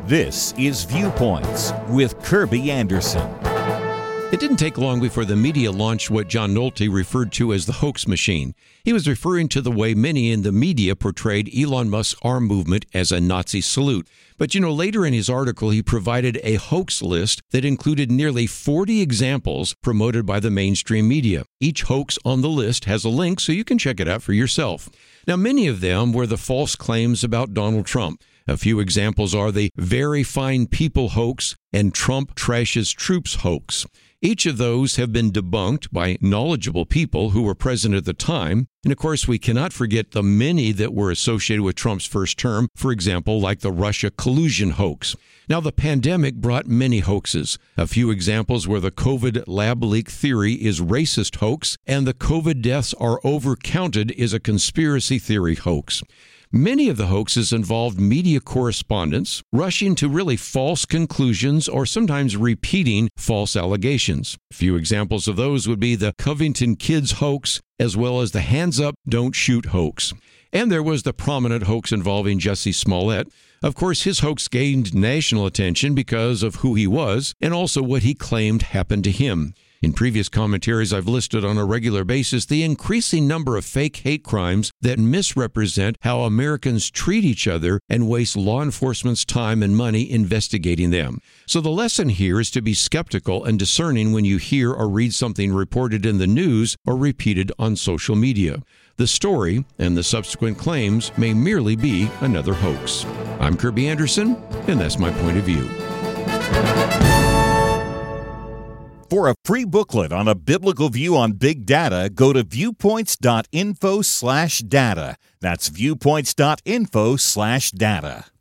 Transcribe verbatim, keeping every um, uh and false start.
This is Viewpoints with Kirby Anderson. It didn't take long before the media launched what John Nolte referred to as the hoax machine. He was referring to the way many in the media portrayed Elon Musk's arm movement as a Nazi salute. But you know, later in his article, he provided a hoax list that included nearly forty examples promoted by the mainstream media. Each hoax on the list has a link, so you can check it out for yourself. Now, many of them were the false claims about Donald Trump. A few examples are the very fine people hoax and Trump trashes troops hoax. Each of those have been debunked by knowledgeable people who were present at the time. And of course, we cannot forget the many that were associated with Trump's first term, for example, like the Russia collusion hoax. Now, the pandemic brought many hoaxes. A few examples were the COVID lab leak theory is racist hoax, and the COVID deaths are overcounted is a conspiracy theory hoax. Many of the hoaxes involved media correspondents rushing to really false conclusions or sometimes repeating false allegations. A few examples of those would be the Covington Kids hoax, as well as the Hands Up, Don't Shoot hoax. And there was the prominent hoax involving Jussie Smollett. Of course, his hoax gained national attention because of who he was and also what he claimed happened to him. In previous commentaries, I've listed on a regular basis the increasing number of fake hate crimes that misrepresent how Americans treat each other and waste law enforcement's time and money investigating them. So the lesson here is to be skeptical and discerning when you hear or read something reported in the news or repeated on social media. The story and the subsequent claims may merely be another hoax. I'm Kirby Anderson, and that's my point of view. For a free booklet on a biblical view on big data, go to viewpoints.info slash data. That's viewpoints.info slash data.